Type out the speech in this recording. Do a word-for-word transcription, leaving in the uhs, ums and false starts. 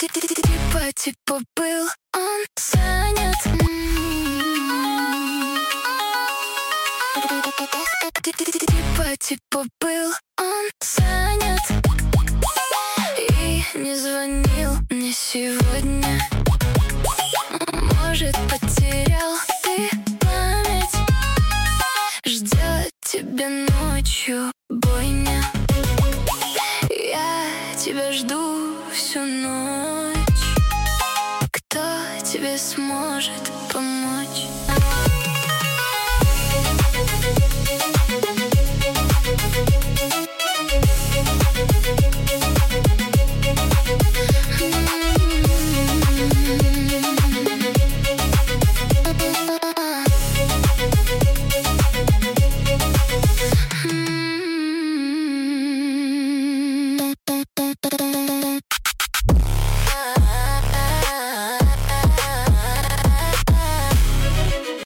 Типа, типа был он занят. Типа, типа был он занят и не звонил мне сегодня. Может, потерял ты память, ждет тебя ночью бойня. Я тебя жду всю ночь. Кто тебе сможет помочь?